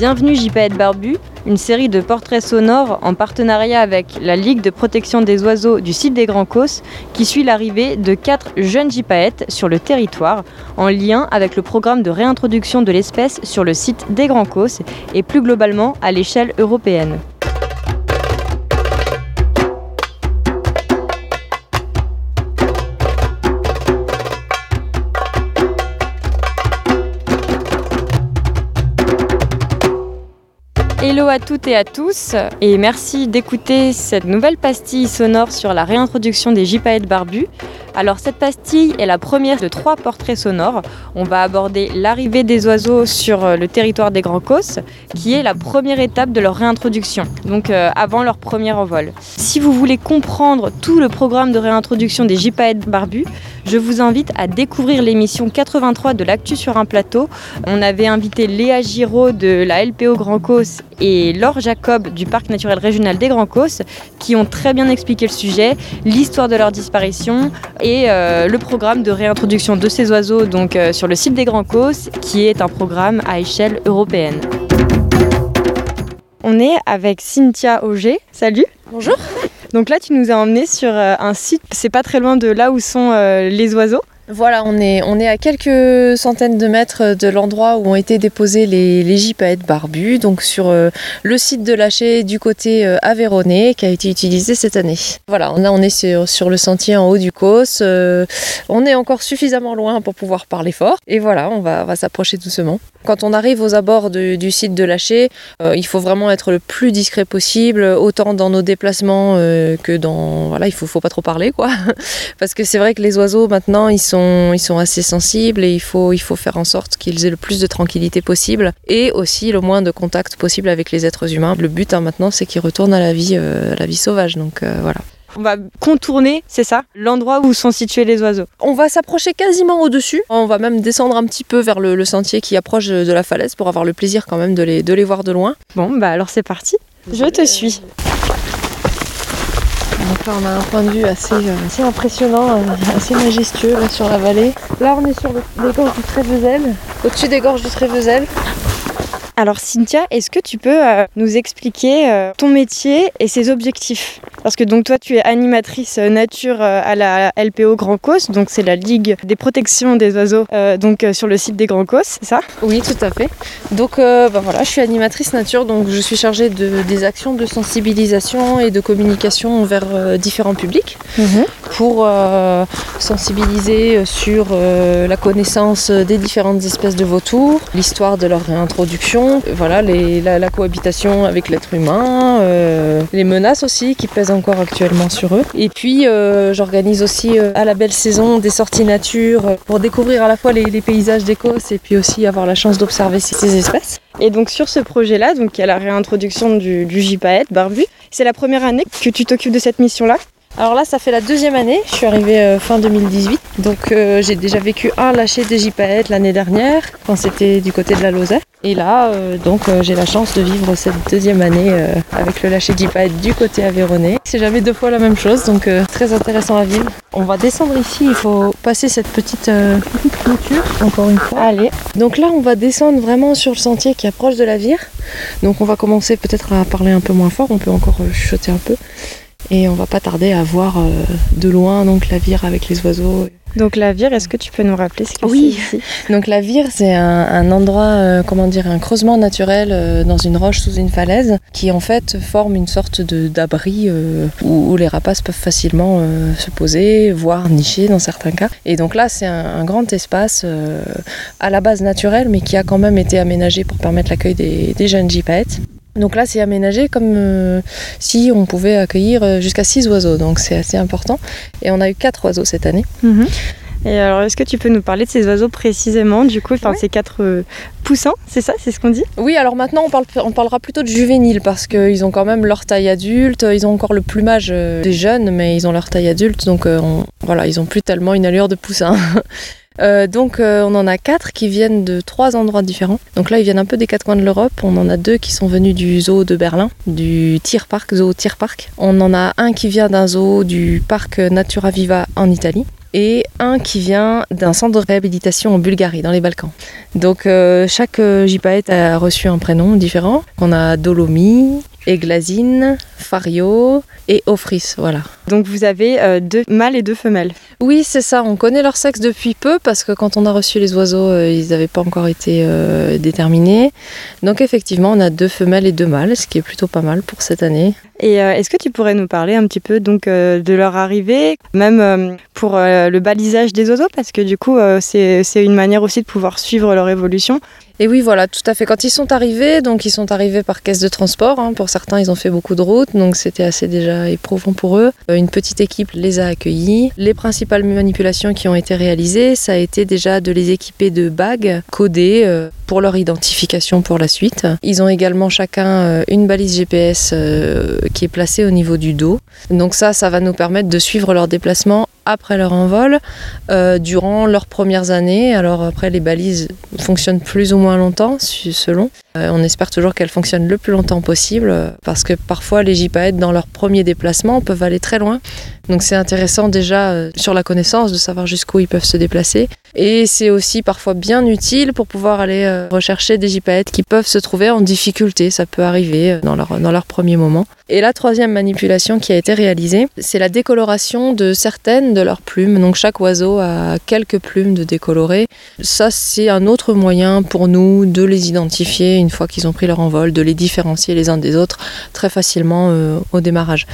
Bienvenue Gypaète Barbu, une série de portraits sonores en partenariat avec la Ligue de protection des oiseaux du site des Grands Causses qui suit l'arrivée de 4 jeunes gypaètes sur le territoire en lien avec le programme de réintroduction de l'espèce sur le site des Grands Causses et plus globalement à l'échelle européenne. Hello à toutes et à tous et merci d'écouter cette nouvelle pastille sonore sur la réintroduction des gypaètes barbus. Alors cette pastille est la première de 3 portraits sonores. On va aborder l'arrivée des oiseaux sur le territoire des Grands Causses, qui est la première étape de leur réintroduction, donc avant leur premier envol. Si vous voulez comprendre tout le programme de réintroduction des gypaètes barbus, je vous invite à découvrir l'émission 83 de l'Actu sur un plateau. On avait invité Léa Giraud de la LPO Grands Causses et Laure Jacob du Parc naturel régional des Grands Causses qui ont très bien expliqué le sujet, l'histoire de leur disparition et le programme de réintroduction de ces oiseaux donc, sur le site des Grands Causses qui est un programme à échelle européenne. On est avec Cynthia Auger. Salut. Bonjour. Donc là, tu nous as emmenés sur un site, c'est pas très loin de là où sont les oiseaux. Voilà, on est à quelques centaines de mètres de l'endroit où ont été déposés les gypaètes barbus, donc sur le site de Lâcher du côté aveyronnais qui a été utilisé cette année. Voilà, on est sur le sentier en haut du Causse, on est encore suffisamment loin pour pouvoir parler fort et voilà, on va s'approcher doucement. Quand on arrive aux abords du site de Lâcher, il faut vraiment être le plus discret possible, autant dans nos déplacements que dans... Voilà, il faut pas trop parler, quoi. Parce que c'est vrai que les oiseaux, maintenant, ils sont assez sensibles et il faut faire en sorte qu'ils aient le plus de tranquillité possible et aussi le moins de contact possible avec les êtres humains. Le but, maintenant, c'est qu'ils retournent à la vie sauvage, donc voilà. On va contourner, c'est ça, l'endroit où sont situés les oiseaux. On va s'approcher quasiment au-dessus. On va même descendre un petit peu vers le sentier qui approche de la falaise pour avoir le plaisir quand même de les voir de loin. Bon, bah alors c'est parti. Je te suis. Donc là, on a un point de vue assez impressionnant, assez majestueux là, sur la vallée. Là, on est sur les gorges du Trévezel, au-dessus des gorges du Trévezel. Alors Cynthia, est-ce que tu peux nous expliquer ton métier et ses objectifs ? Parce que donc toi tu es animatrice nature à la LPO Grands Causses, donc c'est la Ligue des protections des oiseaux sur le site des Grands Causses, c'est ça ? Oui, tout à fait. Donc voilà, je suis animatrice nature, donc je suis chargée des actions de sensibilisation et de communication vers différents publics pour sensibiliser sur la connaissance des différentes espèces de vautours, l'histoire de leur réintroduction, voilà, la cohabitation avec l'être humain, les menaces aussi qui pèsent encore actuellement sur eux. Et puis j'organise aussi à la belle saison des sorties nature pour découvrir à la fois les paysages d'Écosse et puis aussi avoir la chance d'observer ces espèces. Et donc sur ce projet-là, donc il y a la réintroduction du gypaète barbu. C'est la première année que tu t'occupes de cette mission-là ? Alors là, ça fait la 2e année, je suis arrivée fin 2018, donc j'ai déjà vécu un lâcher des gypaètes l'année dernière, quand c'était du côté de la Lozère. Et là, j'ai la chance de vivre cette 2e année avec le lâcher de gypaètes du côté aveyronnais. C'est jamais 2 fois la même chose, donc très intéressant à vivre. On va descendre ici, il faut passer cette petite clôture, encore une fois. Allez. Donc là, on va descendre vraiment sur le sentier qui approche de la Vire. Donc on va commencer peut-être à parler un peu moins fort, on peut encore chuchoter un peu. Et on va pas tarder à voir de loin donc la Vire avec les oiseaux. Donc la Vire, est-ce que tu peux nous rappeler ce que c'est ici ? Donc la Vire, c'est un endroit, un creusement naturel dans une roche sous une falaise qui en fait forme une sorte d'abri où les rapaces peuvent facilement se poser, voire nicher dans certains cas. Et donc là, c'est un grand espace à la base naturel mais qui a quand même été aménagé pour permettre l'accueil des jeunes gypaètes. Donc là, c'est aménagé comme si on pouvait accueillir jusqu'à 6 oiseaux, donc c'est assez important. Et on a eu 4 oiseaux cette année. Et alors, est-ce que tu peux nous parler de ces oiseaux précisément, du coup, ces 4 poussins, c'est ça, c'est ce qu'on dit ? Oui, alors maintenant, on parlera plutôt de juvéniles, parce qu'ils ont quand même leur taille adulte, ils ont encore le plumage des jeunes, mais ils ont leur taille adulte, donc ils n'ont plus tellement une allure de poussin. On en a 4 qui viennent de 3 endroits différents. Donc là, ils viennent un peu des 4 coins de l'Europe. On en a 2 qui sont venus du zoo de Berlin, du Tierpark, zoo Tierpark. On en a un qui vient d'un zoo du parc Natura Viva en Italie. et un qui vient d'un centre de réhabilitation en Bulgarie, dans les Balkans. Donc chaque gypaète a reçu un prénom différent. On a Dolomi, Églazine, Fario et Ofris, voilà. Donc vous avez 2 mâles et 2 femelles. Oui, c'est ça. On connaît leur sexe depuis peu parce que quand on a reçu les oiseaux, ils n'avaient pas encore été déterminés. Donc effectivement, on a 2 femelles et 2 mâles, ce qui est plutôt pas mal pour cette année. Et est-ce que tu pourrais nous parler un petit peu donc, de leur arrivée, même pour le balisage des oiseaux, parce que du coup, c'est une manière aussi de pouvoir suivre leur évolution. Et oui, voilà, tout à fait. Quand ils sont arrivés, donc ils sont arrivés par caisse de transport. Pour certains, ils ont fait beaucoup de routes, donc c'était assez déjà éprouvant pour eux. Une petite équipe les a accueillis. Les principales manipulations qui ont été réalisées, ça a été déjà de les équiper de bagues codées pour leur identification pour la suite. Ils ont également chacun une balise GPS qui est placée au niveau du dos. Donc ça va nous permettre de suivre leur déplacement après leur envol, durant leurs premières années. Alors après, les balises fonctionnent plus ou moins longtemps, selon. On espère toujours qu'elles fonctionnent le plus longtemps possible, parce que parfois les gypaètes, dans leur premier déplacement, peuvent aller très loin. Donc c'est intéressant déjà sur la connaissance de savoir jusqu'où ils peuvent se déplacer. Et c'est aussi parfois bien utile pour pouvoir aller rechercher des gypaètes qui peuvent se trouver en difficulté. Ça peut arriver dans leur premier moment. Et la troisième manipulation qui a été réalisée, c'est la décoloration de certaines de leurs plumes. Donc chaque oiseau a quelques plumes de décolorées. Ça, c'est un autre moyen pour nous de les identifier une fois qu'ils ont pris leur envol, de les différencier les uns des autres très facilement au démarrage.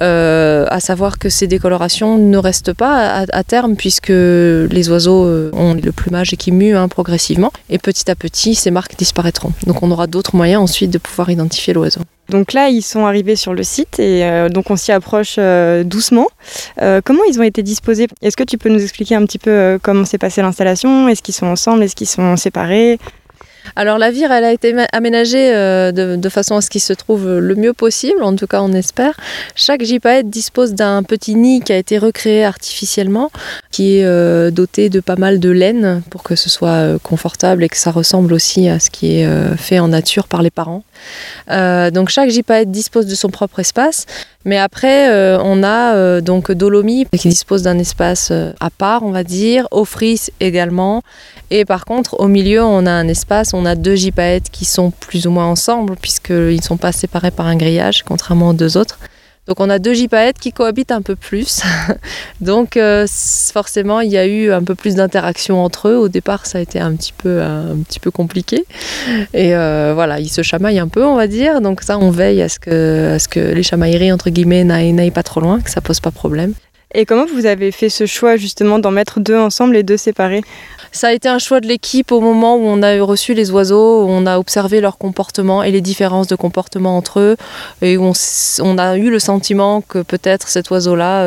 À savoir que ces décolorations ne restent pas à terme, puisque les oiseaux ont le plumage qui mue progressivement, et petit à petit ces marques disparaîtront. Donc on aura d'autres moyens ensuite de pouvoir identifier l'oiseau. Donc là, ils sont arrivés sur le site et donc on s'y approche doucement. Comment ils ont été disposés ? Est-ce que tu peux nous expliquer un petit peu comment s'est passée l'installation ? Est-ce qu'ils sont ensemble ? Est-ce qu'ils sont séparés ? Alors la vire, elle a été aménagée de façon à ce qu'il se trouve le mieux possible, en tout cas on espère. Chaque gypaète dispose d'un petit nid qui a été recréé artificiellement, qui est doté de pas mal de laine pour que ce soit confortable et que ça ressemble aussi à ce qui est fait en nature par les parents. Donc chaque gypaète dispose de son propre espace, mais après on a donc Dolomi qui dispose d'un espace à part, on va dire, Ofris également, et par contre au milieu on a un espace, on a 2 gypaètes qui sont plus ou moins ensemble puisqu'ils ne sont pas séparés par un grillage contrairement aux 2 autres. Donc on a 2 gypaètes qui cohabitent un peu plus. Donc forcément il y a eu un peu plus d'interaction entre eux. Au départ ça a été un petit peu compliqué. Et voilà, ils se chamaillent un peu, on va dire. Donc ça, on veille à ce que les chamailleries entre guillemets n'aillent pas trop loin, que ça pose pas problème. Et comment vous avez fait ce choix justement d'en mettre 2 ensemble et 2 séparés ? Ça a été un choix de l'équipe au moment où on a reçu les oiseaux, où on a observé leur comportement et les différences de comportement entre eux, et où on a eu le sentiment que peut-être cet oiseau-là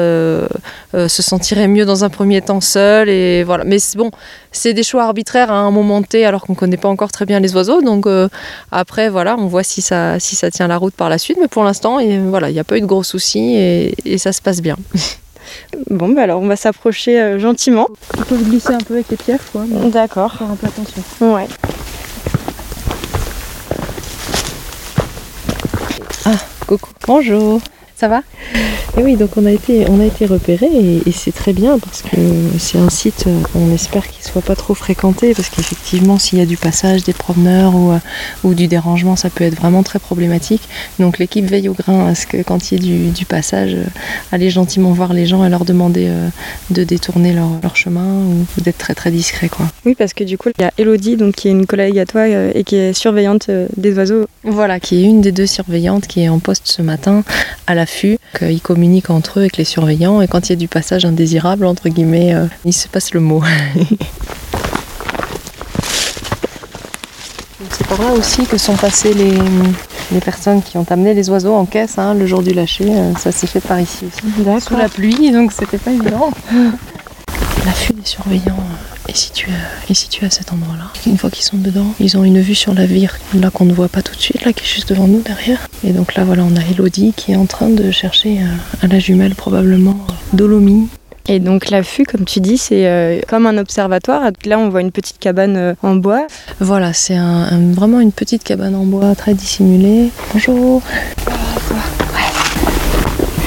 se sentirait mieux dans un premier temps seul. Et voilà. Mais bon, c'est des choix arbitraires à un moment T, alors qu'on ne connaît pas encore très bien les oiseaux. Donc après, voilà, on voit si ça tient la route par la suite. Mais pour l'instant, voilà, il n'y a pas eu de gros soucis et ça se passe bien. Bon, bah alors on va s'approcher gentiment. Tu peux glisser un peu avec les pierres, quoi. D'accord. Faire un peu attention. Ouais. Ah, coucou. Bonjour. Ça va ? Et oui, donc on a été repérés et c'est très bien parce que c'est un site, on espère qu'il ne soit pas trop fréquenté, parce qu'effectivement s'il y a du passage, des promeneurs ou du dérangement, ça peut être vraiment très problématique. Donc l'équipe veille au grain à ce que quand il y a du passage, aller gentiment voir les gens et leur demander de détourner leur chemin ou d'être très très discret, quoi. Oui, parce que du coup il y a Elodie, donc, qui est une collègue à toi et qui est surveillante des oiseaux. Voilà, qui est une des 2 surveillantes qui est en poste ce matin à l'affût. Ils communiquent entre eux avec les surveillants, et quand il y a du passage indésirable, entre guillemets, il se passe le mot. C'est par là aussi que sont passées les personnes qui ont amené les oiseaux en caisse le jour du lâcher. Ça s'est fait par ici aussi. D'accord. Sous la pluie, donc c'était pas évident. L'affût des surveillants est situé à cet endroit-là. Une fois qu'ils sont dedans, ils ont une vue sur la vire, là qu'on ne voit pas tout de suite, là qui est juste devant nous derrière. Et donc là, voilà, on a Elodie qui est en train de chercher à la jumelle probablement Dolomi. Et donc l'affût, comme tu dis, c'est comme un observatoire. Là, on voit une petite cabane en bois. Voilà, c'est vraiment une petite cabane en bois très dissimulée. Bonjour.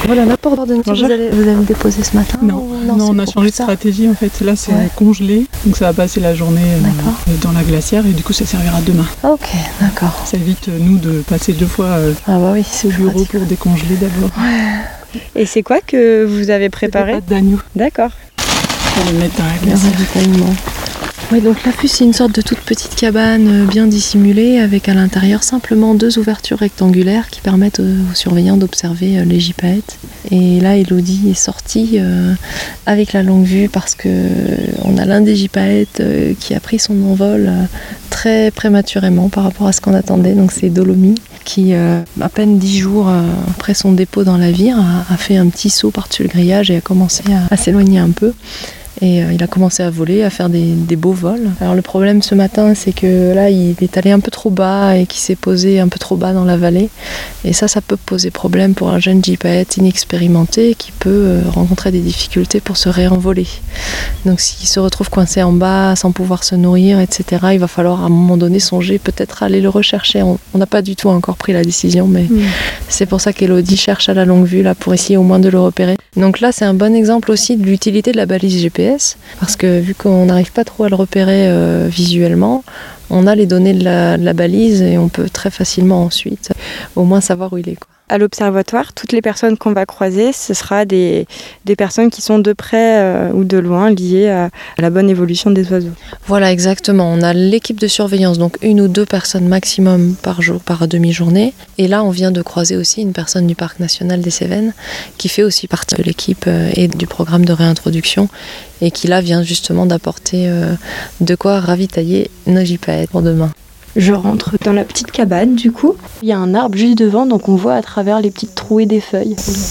Voilà l'apport d'ordonnance que vous allez me déposer ce matin. Non, on a changé de stratégie en fait. Là c'est congelé, donc ça va passer la journée dans la glacière et du coup ça servira demain. Ok, d'accord. Ça évite nous de passer 2 fois au bureau pour décongeler d'abord. Ouais. Et c'est quoi que vous avez préparé? Des pâtes d'agneau. D'accord. On va les mettre dans la glacière. Oui, donc l'affût, c'est une sorte de toute petite cabane bien dissimulée avec à l'intérieur simplement 2 ouvertures rectangulaires qui permettent aux surveillants d'observer les gypaètes. Et là, Elodie est sortie avec la longue vue parce qu'on a l'un des gypaètes qui a pris son envol très prématurément par rapport à ce qu'on attendait. Donc c'est Dolomi qui, à peine 10 jours après son dépôt dans la vire, a fait un petit saut par-dessus le grillage et a commencé à s'éloigner un peu. Et il a commencé à voler, à faire des beaux vols. Alors le problème ce matin, c'est que là, il est allé un peu trop bas et qu'il s'est posé un peu trop bas dans la vallée. Et ça peut poser problème pour un jeune gypaète inexpérimenté qui peut rencontrer des difficultés pour se réenvoler. Donc s'il se retrouve coincé en bas, sans pouvoir se nourrir, etc., il va falloir à un moment donné songer peut-être à aller le rechercher. On n'a pas du tout encore pris la décision, mais c'est pour ça qu'Elodie cherche à la longue vue là, pour essayer au moins de le repérer. Donc là, c'est un bon exemple aussi de l'utilité de la balise GPS, parce que vu qu'on n'arrive pas trop à le repérer visuellement, on a les données de la balise et on peut très facilement ensuite au moins savoir où il est, quoi. À l'observatoire, toutes les personnes qu'on va croiser, ce sera des personnes qui sont de près ou de loin liées à la bonne évolution des oiseaux. Voilà, exactement. On a l'équipe de surveillance, donc 1 ou 2 personnes maximum par jour, par demi-journée. Et là, on vient de croiser aussi une personne du Parc national des Cévennes qui fait aussi partie de l'équipe et du programme de réintroduction et qui là vient justement d'apporter de quoi ravitailler nos gypaètes pour demain. Je rentre dans la petite cabane du coup. Il y a un arbre juste devant, donc on voit à travers les petites trouées des feuilles.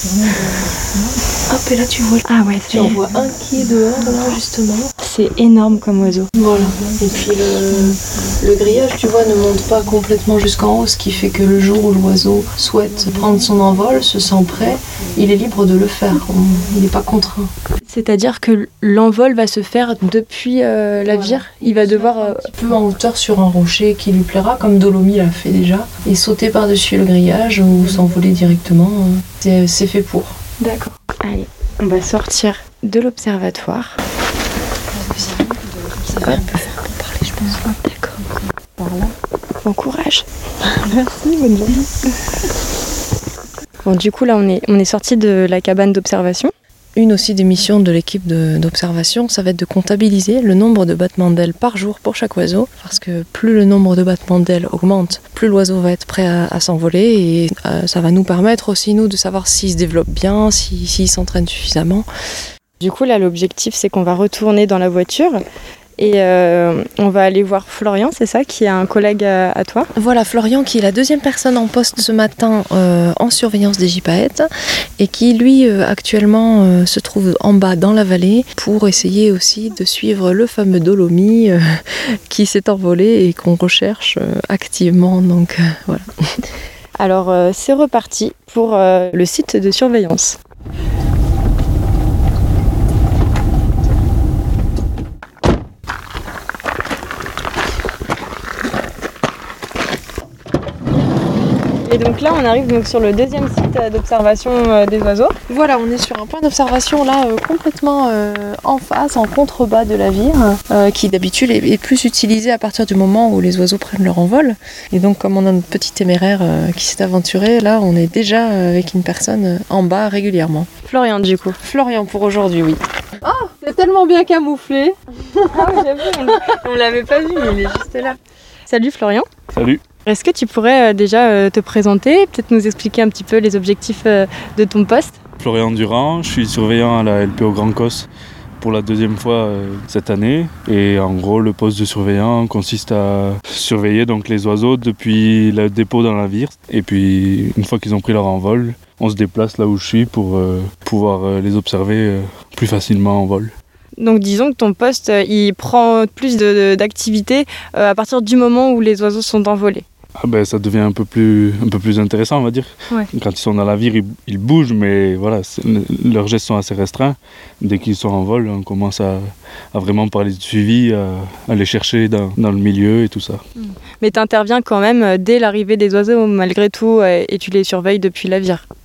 Hop, et là tu vois. Ah ouais, tu en vois un qui est dehors là justement. C'est énorme comme oiseau. Voilà. Et puis le grillage, tu vois, ne monte pas complètement jusqu'en haut, ce qui fait que le jour où l'oiseau souhaite prendre son envol, se sent prêt, il est libre de le faire. Il n'est pas contraint. C'est-à-dire que l'envol va se faire depuis la vire. Il va devoir un petit peu en hauteur sur un rocher qui lui plaira, comme Dolomi l'a fait déjà, et sauter par-dessus le grillage ou s'envoler directement. C'est fait pour. D'accord. Allez, on va sortir de l'observatoire. Ça va un peu faire pour parler, je pense. D'accord. Par là. Bon courage. Merci, bonne journée. Bon, du coup, là, on est sorti de la cabane d'observation. Une aussi des missions de l'équipe d'observation, ça va être de comptabiliser le nombre de battements d'ailes par jour pour chaque oiseau, parce que plus le nombre de battements d'ailes augmente, plus l'oiseau va être prêt à s'envoler, et ça va nous permettre aussi, nous, de savoir s'il se développe bien, s'il s'entraîne suffisamment. Du coup, là, l'objectif, c'est qu'on va retourner dans la voiture. Et on va aller voir Florian, c'est ça, qui est un collègue à toi? Voilà, Florian qui est la 2e personne en poste ce matin en surveillance des gypaètes et qui lui actuellement se trouve en bas dans la vallée pour essayer aussi de suivre le fameux Dolomi qui s'est envolé et qu'on recherche activement, donc voilà. Alors c'est reparti pour le site de surveillance. Et donc là, on arrive donc sur le 2e site d'observation des oiseaux. Voilà, on est sur un point d'observation là complètement en face, en contrebas de la vire, qui d'habitude est plus utilisé à partir du moment où les oiseaux prennent leur envol. Et donc comme on a notre petit téméraire qui s'est aventuré, là on est déjà avec une personne en bas régulièrement. Florian du coup. Florian pour aujourd'hui, oui. Oh, c'est tellement bien camouflé. Ah oui, j'avoue, on l'avait pas vu, mais il est juste là. Salut Florian. Salut. Est-ce que tu pourrais déjà te présenter, peut-être nous expliquer un petit peu les objectifs de ton poste? Florian Durand, je suis surveillant à la LPO Grand Cos pour la 2e fois cette année. Et en gros, le poste de surveillant consiste à surveiller donc les oiseaux depuis le dépôt dans la vire. Et puis, une fois qu'ils ont pris leur envol, on se déplace là où je suis pour pouvoir les observer plus facilement en vol. Donc disons que ton poste, il prend plus d'activité à partir du moment où les oiseaux sont envolés. Ah ben, ça devient un peu plus intéressant, on va dire. Ouais. Quand ils sont dans la vire, ils bougent, mais voilà, leurs gestes sont assez restreints. Dès qu'ils sont en vol, on commence à vraiment parler de suivi, à les chercher dans le milieu et tout ça. Mais tu interviens quand même dès l'arrivée des oiseaux malgré tout et tu les surveilles depuis la vire.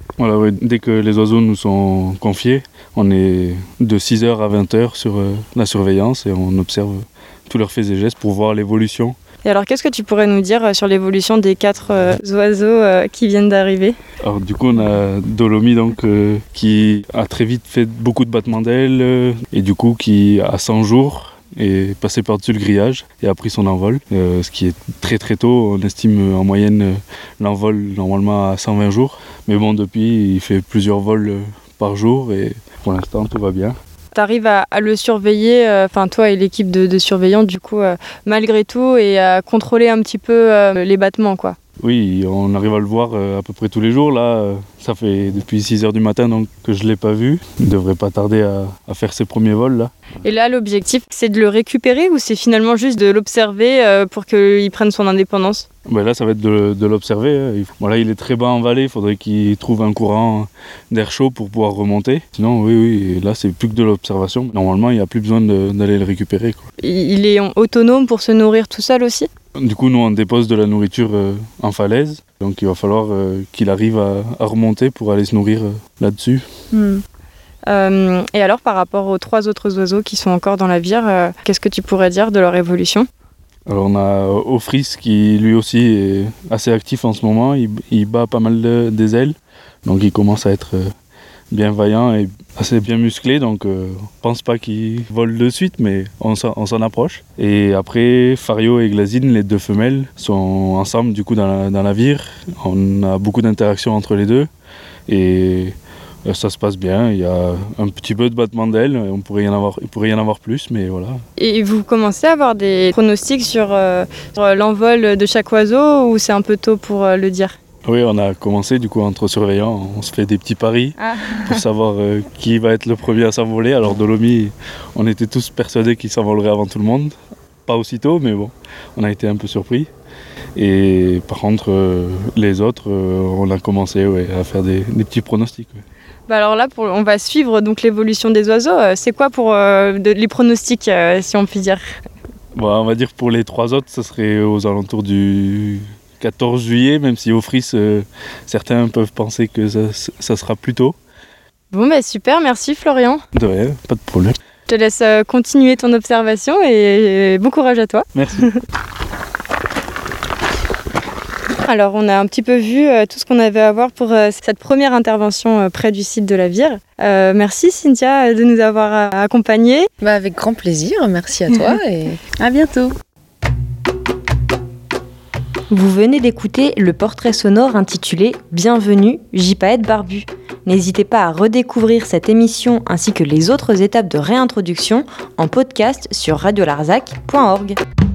Voilà, ouais, dès que les oiseaux nous sont confiés, on est de 6h à 20h sur la surveillance et on observe tous leurs faits et gestes pour voir l'évolution. Et alors, qu'est-ce que tu pourrais nous dire sur l'évolution des 4 oiseaux qui viennent d'arriver ? Alors du coup, on a Dolomi donc, qui a très vite fait beaucoup de battements d'ailes et du coup qui, à 100 jours, est passé par-dessus le grillage et a pris son envol. Ce qui est très très tôt, on estime en moyenne l'envol normalement à 120 jours. Mais bon, depuis, il fait plusieurs vols par jour et pour l'instant, tout va bien. Tu arrives à le surveiller, toi et l'équipe de surveillants, du coup, malgré tout, et à contrôler un petit peu les battements, quoi. Oui, on arrive à le voir à peu près tous les jours. Là, ça fait depuis 6h du matin donc, que je ne l'ai pas vu. Il ne devrait pas tarder à faire ses premiers vols. Là. Et là, l'objectif, c'est de le récupérer ou c'est finalement juste de l'observer pour qu'il prenne son indépendance ? Là, ça va être de l'observer. Là, il est très bas en vallée. Il faudrait qu'il trouve un courant d'air chaud pour pouvoir remonter. Sinon, oui, là, c'est plus que de l'observation. Normalement, il n'y a plus besoin d'aller le récupérer, quoi. Il est autonome pour se nourrir tout seul aussi ? Du coup, nous, on dépose de la nourriture en falaise. Donc, il va falloir qu'il arrive à remonter pour aller se nourrir là-dessus. Et alors, par rapport aux 3 autres oiseaux qui sont encore dans la vire, qu'est-ce que tu pourrais dire de leur évolution ? Alors, on a Ophrys qui, lui aussi, est assez actif en ce moment. Il bat pas mal des ailes. Donc, il commence à être bien vaillant et assez bien musclé, donc on pense pas qu'il vole de suite, mais on s'en approche. Et après, Fario et Glazine, les 2 femelles, sont ensemble du coup dans la vire. On a beaucoup d'interactions entre les deux et ça se passe bien. Il y a un petit peu de battement d'ailes, il pourrait y en avoir plus, mais voilà. Et vous commencez à avoir des pronostics sur l'envol de chaque oiseau ou c'est un peu tôt pour le dire ? Oui, on a commencé du coup entre surveillants, on se fait des petits paris pour savoir qui va être le premier à s'envoler. Alors Dolomi, on était tous persuadés qu'il s'envolerait avant tout le monde, pas aussitôt, mais bon, on a été un peu surpris. Et par contre, les autres, on a commencé à faire des petits pronostics. Ouais. Alors là, on va suivre donc l'évolution des oiseaux. C'est quoi pour les pronostics, si on peut dire ? On va dire pour les 3 autres, ça serait aux alentours du 14 juillet, même si Ophrys, certains peuvent penser que ça sera plus tôt. Bon, super, merci Florian. De rien, pas de problème. Je te laisse continuer ton observation et bon courage à toi. Merci. Alors, on a un petit peu vu tout ce qu'on avait à voir pour cette première intervention près du site de la Vire. Merci Cynthia de nous avoir accompagnés. Avec grand plaisir, merci à toi et à bientôt. Vous venez d'écouter le portrait sonore intitulé « Bienvenue, gypaète barbu ». N'hésitez pas à redécouvrir cette émission ainsi que les autres étapes de réintroduction en podcast sur radiolarzac.org.